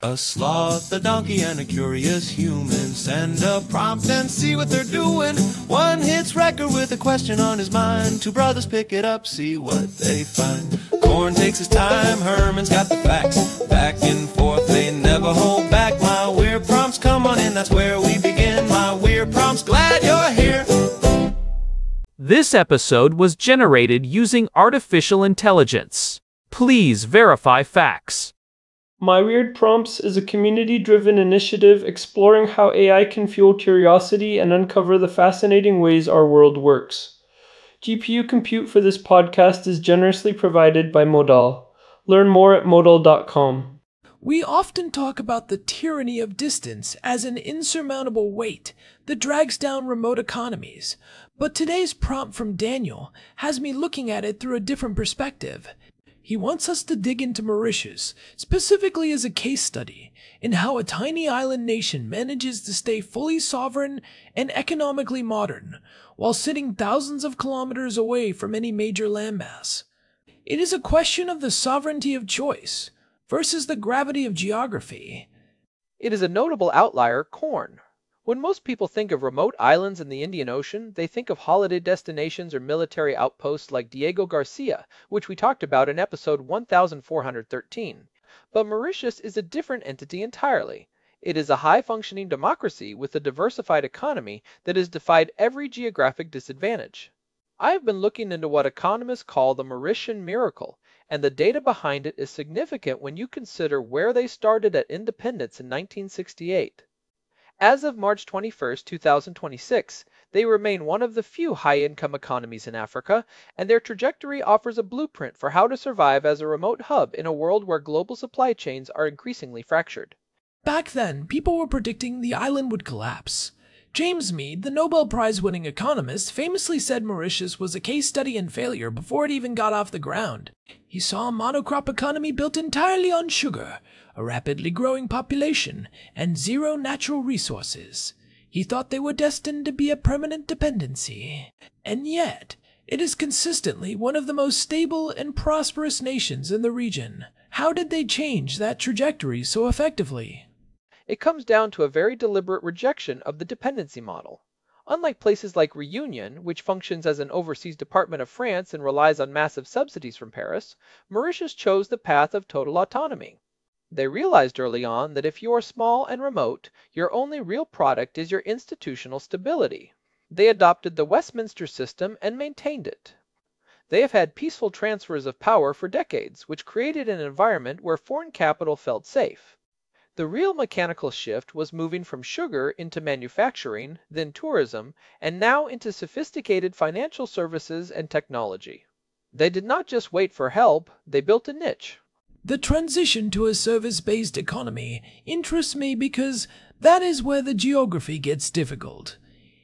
A sloth, a donkey, and a curious human. Send a prompt and see what they're doing. One hits record with a question on his mind. Two brothers pick it up, see what they find. Corn takes his time, Herman's got the facts. Back and forth, they never hold back. My weird prompts, come on in, that's where we begin. My weird prompts, glad you're here. This episode was generated using artificial intelligence. Please verify facts. My Weird Prompts is a community-driven initiative exploring how AI can fuel curiosity and uncover the fascinating ways our world works. GPU compute for this podcast is generously provided by Modal. Learn more at modal.com. We often talk about the tyranny of distance as an insurmountable weight that drags down remote economies, but today's prompt from Daniel has me looking at it through a different perspective. He wants us to dig into Mauritius, specifically as a case study, in how a tiny island nation manages to stay fully sovereign and economically modern, while sitting thousands of kilometers away from any major landmass. It is a question of the sovereignty of choice versus the gravity of geography. It is a notable outlier, corn. When most people think of remote islands in the Indian Ocean, they think of holiday destinations or military outposts like Diego Garcia, which we talked about in episode 1413. But Mauritius is a different entity entirely. It is a high-functioning democracy with a diversified economy that has defied every geographic disadvantage. I have been looking into what economists call the Mauritian miracle, and the data behind it is significant when you consider where they started at independence in 1968. As of March 21, 2026, they remain one of the few high-income economies in Africa, and their trajectory offers a blueprint for how to survive as a remote hub in a world where global supply chains are increasingly fractured. Back then, people were predicting the island would collapse. James Mead, the Nobel Prize-winning economist, famously said Mauritius was a case study in failure before it even got off the ground. He saw a monocrop economy built entirely on sugar, a rapidly growing population, and zero natural resources. He thought they were destined to be a permanent dependency. And yet, it is consistently one of the most stable and prosperous nations in the region. How did they change that trajectory so effectively? It comes down to a very deliberate rejection of the dependency model. Unlike places like Reunion, which functions as an overseas department of France and relies on massive subsidies from Paris, Mauritius chose the path of total autonomy. They realized early on that if you are small and remote, your only real product is your institutional stability. They adopted the Westminster system and maintained it. They have had peaceful transfers of power for decades, which created an environment where foreign capital felt safe. The real mechanical shift was moving from sugar into manufacturing, then tourism, and now into sophisticated financial services and technology. They did not just wait for help, they built a niche. The transition to a service-based economy interests me because that is where the geography gets difficult.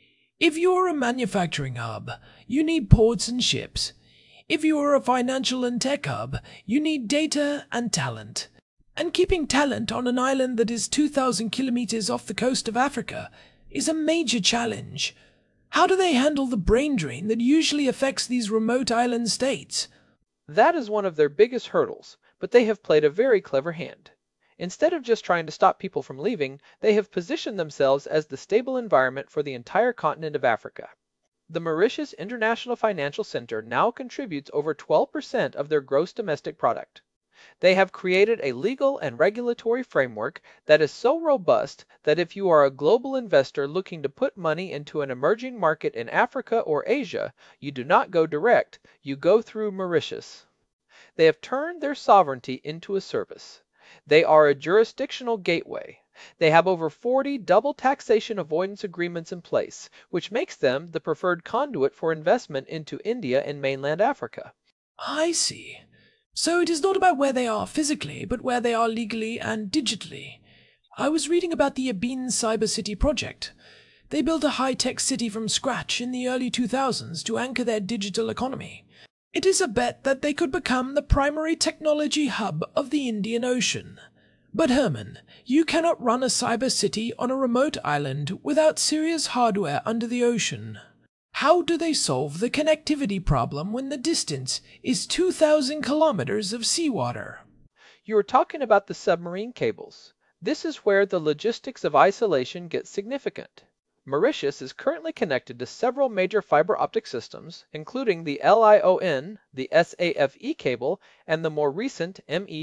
If you're a manufacturing hub, you need ports and ships. If you're a financial and tech hub, you need data and talent. And keeping talent on an island that is 2,000 kilometers off the coast of Africa is a major challenge. How do they handle the brain drain that usually affects these remote island states? That is one of their biggest hurdles, but they have played a very clever hand. Instead of just trying to stop people from leaving, they have positioned themselves as the stable environment for the entire continent of Africa. The Mauritius International Financial Center now contributes over 12% of their gross domestic product. They have created a legal and regulatory framework that is so robust that if you are a global investor looking to put money into an emerging market in Africa or Asia, you do not go direct, you go through Mauritius. They have turned their sovereignty into a service. They are a jurisdictional gateway. They have over 40 double taxation avoidance agreements in place, which makes them the preferred conduit for investment into India and mainland Africa. I see. So it is not about where they are physically, but where they are legally and digitally. I was reading about the Abin Cyber City project. They built a high-tech city from scratch in the early 2000s to anchor their digital economy. It is a bet that they could become the primary technology hub of the Indian Ocean. But Herman, you cannot run a cyber city on a remote island without serious hardware under the ocean. How do they solve the connectivity problem when the distance is 2,000 kilometers of seawater? You are talking about the submarine cables. This is where the logistics of isolation gets significant. Mauritius is currently connected to several major fiber optic systems, including the LION, the SAFE cable, and the more recent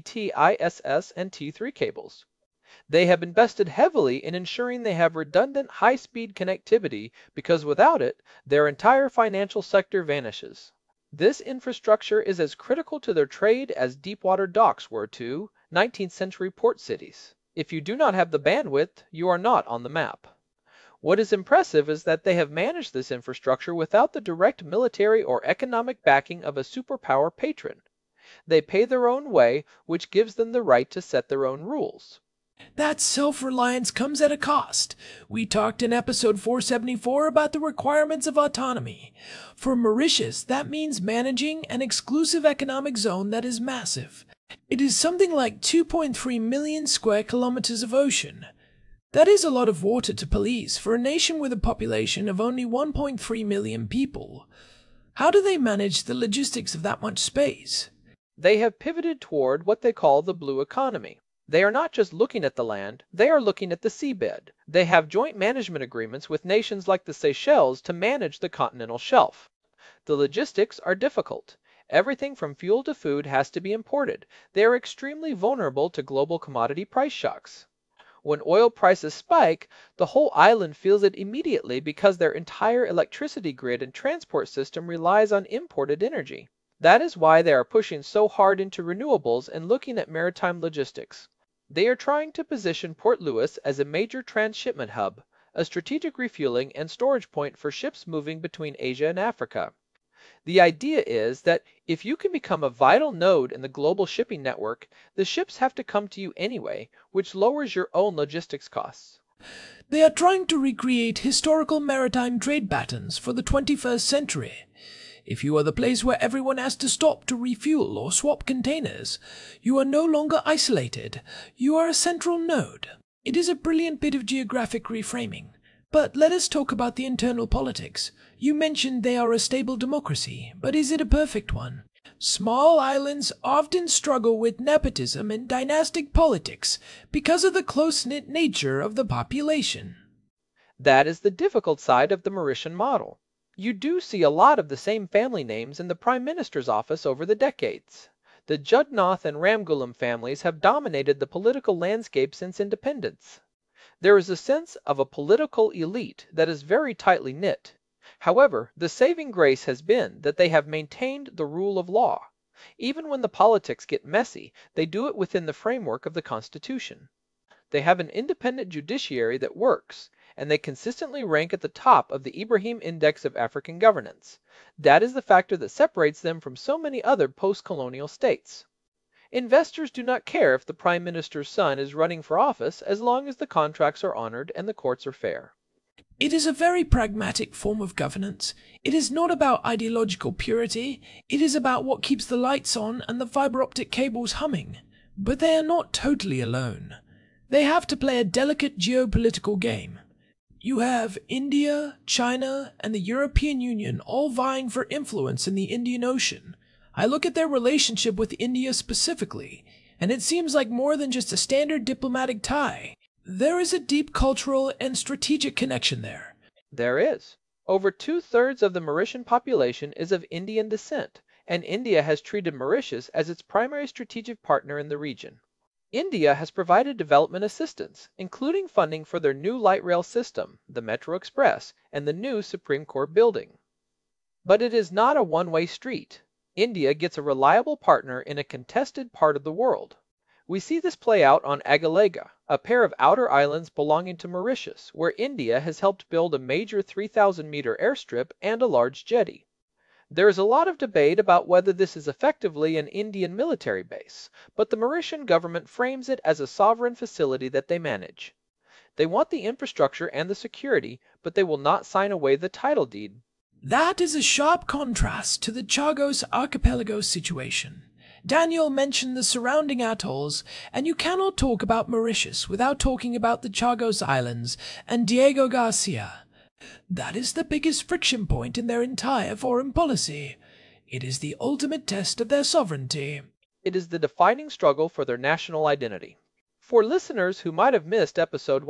MET-ISS and T3 cables. They have invested heavily in ensuring they have redundant high-speed connectivity because without it, their entire financial sector vanishes. This infrastructure is as critical to their trade as deepwater docks were to 19th century port cities. If you do not have the bandwidth, you are not on the map. What is impressive is that they have managed this infrastructure without the direct military or economic backing of a superpower patron. They pay their own way, which gives them the right to set their own rules. That self-reliance comes at a cost. We talked in episode 474 about the requirements of autonomy. For Mauritius, that means managing an exclusive economic zone that is massive. It is something like 2.3 million square kilometers of ocean. That is a lot of water to police for a nation with a population of only 1.3 million people. How do they manage the logistics of that much space? They have pivoted toward what they call the blue economy. They are not just looking at the land, they are looking at the seabed. They have joint management agreements with nations like the Seychelles to manage the continental shelf. The logistics are difficult. Everything from fuel to food has to be imported. They are extremely vulnerable to global commodity price shocks. When oil prices spike, the whole island feels it immediately because their entire electricity grid and transport system relies on imported energy. That is why they are pushing so hard into renewables and looking at maritime logistics. They are trying to position Port Louis as a major transshipment hub, a strategic refueling and storage point for ships moving between Asia and Africa. The idea is that if you can become a vital node in the global shipping network, the ships have to come to you anyway, which lowers your own logistics costs. They are trying to recreate historical maritime trade patterns for the 21st century. If you are the place where everyone has to stop to refuel or swap containers, you are no longer isolated. You are a central node. It is a brilliant bit of geographic reframing. But let us talk about the internal politics. You mentioned they are a stable democracy, but is it a perfect one? Small islands often struggle with nepotism and dynastic politics because of the close-knit nature of the population. That is the difficult side of the Mauritian model. You do see a lot of the same family names in the Prime Minister's office over the decades. The Judnoth and Ramgoolam families have dominated the political landscape since independence. There is a sense of a political elite that is very tightly knit. However, the saving grace has been that they have maintained the rule of law. Even when the politics get messy, they do it within the framework of the Constitution. They have an independent judiciary that works, and they consistently rank at the top of the Ibrahim Index of African Governance. That is the factor that separates them from so many other post-colonial states. Investors do not care if the Prime Minister's son is running for office as long as the contracts are honored and the courts are fair. It is a very pragmatic form of governance. It is not about ideological purity. It is about what keeps the lights on and the fiber optic cables humming. But they are not totally alone. They have to play a delicate geopolitical game. You have India, China, and the European Union all vying for influence in the Indian Ocean. I look at their relationship with India specifically, and it seems like more than just a standard diplomatic tie. There is a deep cultural and strategic connection there. There is. Over 2/3 of the Mauritian population is of Indian descent, and India has treated Mauritius as its primary strategic partner in the region. India has provided development assistance, including funding for their new light rail system, the Metro Express, and the new Supreme Court building. But it is not a one-way street. India gets a reliable partner in a contested part of the world. We see this play out on Agalega, a pair of outer islands belonging to Mauritius, where India has helped build a major 3,000-meter airstrip and a large jetty. There is a lot of debate about whether this is effectively an Indian military base, but the Mauritian government frames it as a sovereign facility that they manage. They want the infrastructure and the security, but they will not sign away the title deed. That is a sharp contrast to the Chagos archipelago situation. Daniel mentioned the surrounding atolls, and you cannot talk about Mauritius without talking about the Chagos Islands and Diego Garcia. That is the biggest friction point in their entire foreign policy. It is the ultimate test of their sovereignty. It is the defining struggle for their national identity. For listeners who might have missed episode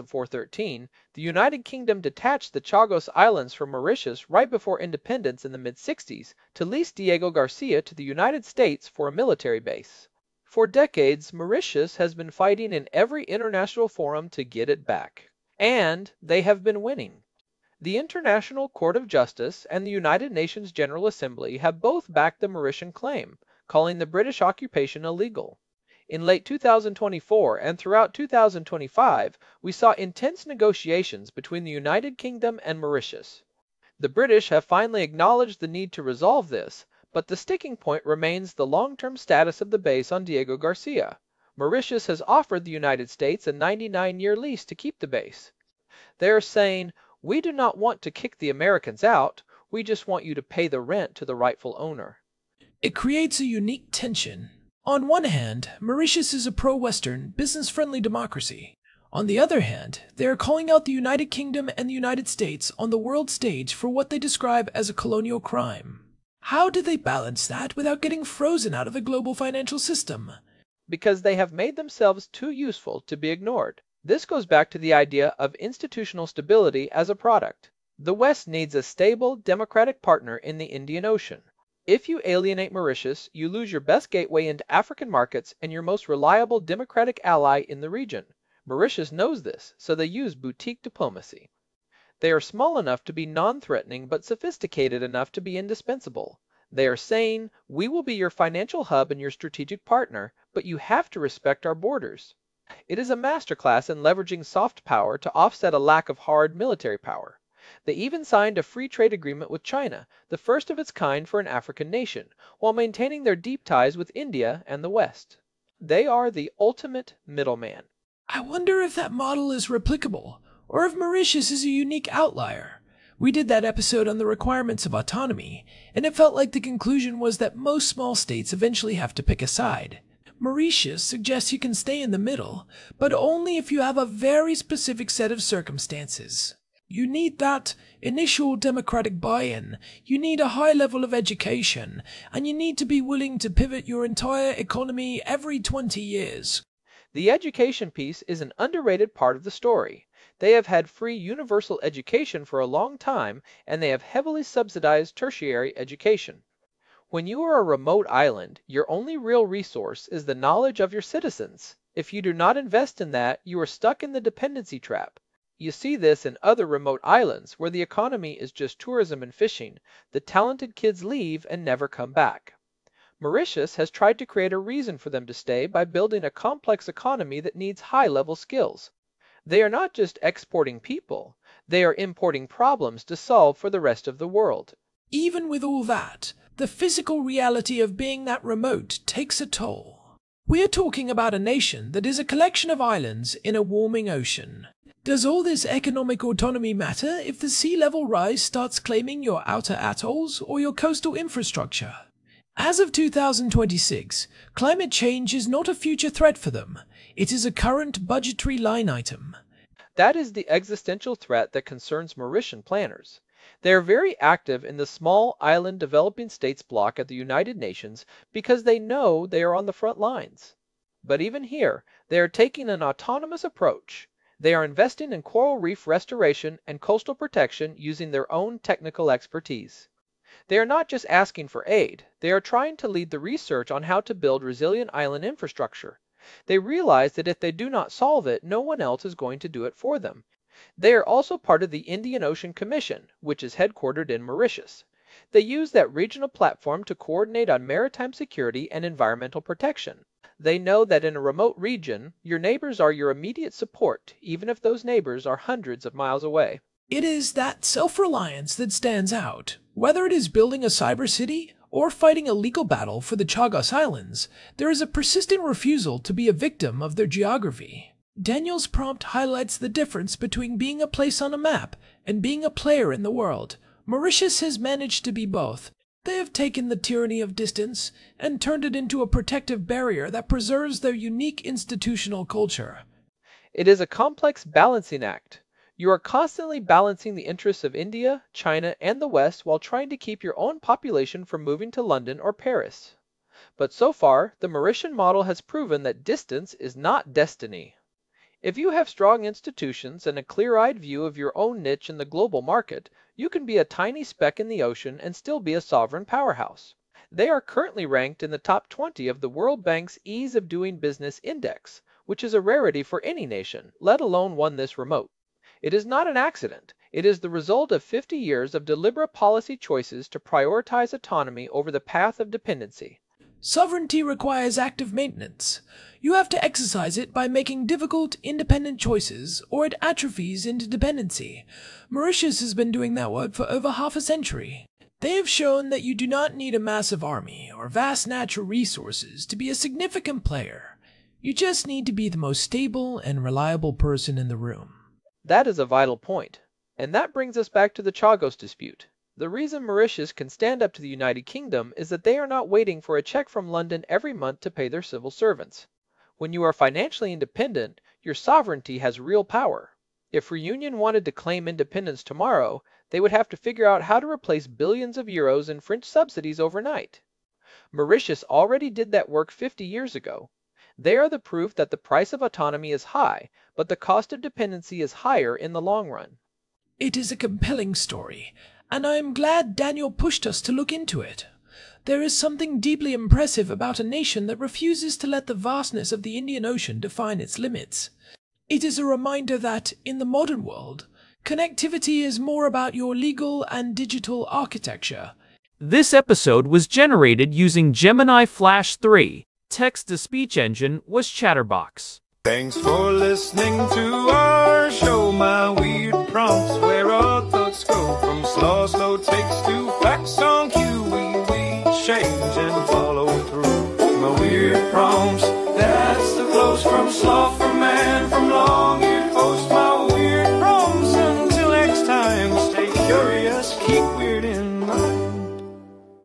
1413, the United Kingdom detached the Chagos Islands from Mauritius right before independence in the mid-60s to lease Diego Garcia to the United States for a military base. For decades, Mauritius has been fighting in every international forum to get it back. And they have been winning. The International Court of Justice and the United Nations General Assembly have both backed the Mauritian claim, calling the British occupation illegal. In late 2024 and throughout 2025, we saw intense negotiations between the United Kingdom and Mauritius. The British have finally acknowledged the need to resolve this, but the sticking point remains the long-term status of the base on Diego Garcia. Mauritius has offered the United States a 99-year lease to keep the base. They are saying, "We do not want to kick the Americans out, we just want you to pay the rent to the rightful owner." It creates a unique tension. On one hand, Mauritius is a pro-Western, business-friendly democracy. On the other hand, they are calling out the United Kingdom and the United States on the world stage for what they describe as a colonial crime. How do they balance that without getting frozen out of the global financial system? Because they have made themselves too useful to be ignored. This goes back to the idea of institutional stability as a product. The West needs a stable, democratic partner in the Indian Ocean. If you alienate Mauritius, you lose your best gateway into African markets and your most reliable democratic ally in the region. Mauritius knows this, so they use boutique diplomacy. They are small enough to be non-threatening but sophisticated enough to be indispensable. They are saying, "We will be your financial hub and your strategic partner, but you have to respect our borders." It is a masterclass in leveraging soft power to offset a lack of hard military power. They even signed a free trade agreement with China, the first of its kind for an African nation, while maintaining their deep ties with India and the West. They are the ultimate middleman. I wonder if that model is replicable, or if Mauritius is a unique outlier. We did that episode on the requirements of autonomy, and it felt like the conclusion was that most small states eventually have to pick a side. Mauritius suggests you can stay in the middle, but only if you have a very specific set of circumstances. You need that initial democratic buy-in, you need a high level of education, and you need to be willing to pivot your entire economy every 20 years. The education piece is an underrated part of the story. They have had free universal education for a long time, and they have heavily subsidized tertiary education. When you are a remote island, your only real resource is the knowledge of your citizens. If you do not invest in that, you are stuck in the dependency trap. You see this in other remote islands where the economy is just tourism and fishing. The talented kids leave and never come back. Mauritius has tried to create a reason for them to stay by building a complex economy that needs high-level skills. They are not just exporting people, they are importing problems to solve for the rest of the world. Even with all that, the physical reality of being that remote takes a toll. We are talking about a nation that is a collection of islands in a warming ocean. Does all this economic autonomy matter if the sea level rise starts claiming your outer atolls or your coastal infrastructure? As of 2026, climate change is not a future threat for them. It is a current budgetary line item. That is the existential threat that concerns Mauritian planners. They are very active in the small island developing states bloc at the United Nations because they know they are on the front lines. But even here, they are taking an autonomous approach. They are investing in coral reef restoration and coastal protection using their own technical expertise. They are not just asking for aid, they are trying to lead the research on how to build resilient island infrastructure. They realize that if they do not solve it, no one else is going to do it for them. They are also part of the Indian Ocean Commission, which is headquartered in Mauritius. They use that regional platform to coordinate on maritime security and environmental protection. They know that in a remote region, your neighbors are your immediate support, even if those neighbors are hundreds of miles away. It is that self-reliance that stands out. Whether it is building a cyber city or fighting a legal battle for the Chagos Islands, there is a persistent refusal to be a victim of their geography. Daniel's prompt highlights the difference between being a place on a map and being a player in the world. Mauritius has managed to be both. They have taken the tyranny of distance and turned it into a protective barrier that preserves their unique institutional culture. It is a complex balancing act. You are constantly balancing the interests of India, China, and the West while trying to keep your own population from moving to London or Paris. But so far, the Mauritian model has proven that distance is not destiny. If you have strong institutions and a clear-eyed view of your own niche in the global market, you can be a tiny speck in the ocean and still be a sovereign powerhouse. They are currently ranked in the top 20 of the World Bank's Ease of Doing Business Index, which is a rarity for any nation, let alone one this remote. It is not an accident. It is the result of 50 years of deliberate policy choices to prioritize autonomy over the path of dependency. Sovereignty requires active maintenance. You have to exercise it by making difficult, independent choices, or it atrophies into dependency. Mauritius has been doing that work for over half a century. They have shown that you do not need a massive army or vast natural resources to be a significant player. You just need to be the most stable and reliable person in the room. That is a vital point. And that brings us back to the Chagos dispute. The reason Mauritius can stand up to the United Kingdom is that they are not waiting for a check from London every month to pay their civil servants. When you are financially independent, your sovereignty has real power. If Reunion wanted to claim independence tomorrow, they would have to figure out how to replace billions of euros in French subsidies overnight. Mauritius already did that work 50 years ago. They are the proof that the price of autonomy is high, but the cost of dependency is higher in the long run. It is a compelling story, and I am glad Daniel pushed us to look into it. There is something deeply impressive about a nation that refuses to let the vastness of the Indian Ocean define its limits. It is a reminder that, in the modern world, connectivity is more about your legal and digital architecture. This episode was generated using Gemini Flash 3. Text-to-speech engine was Chatterbox. Thanks for listening to our show, my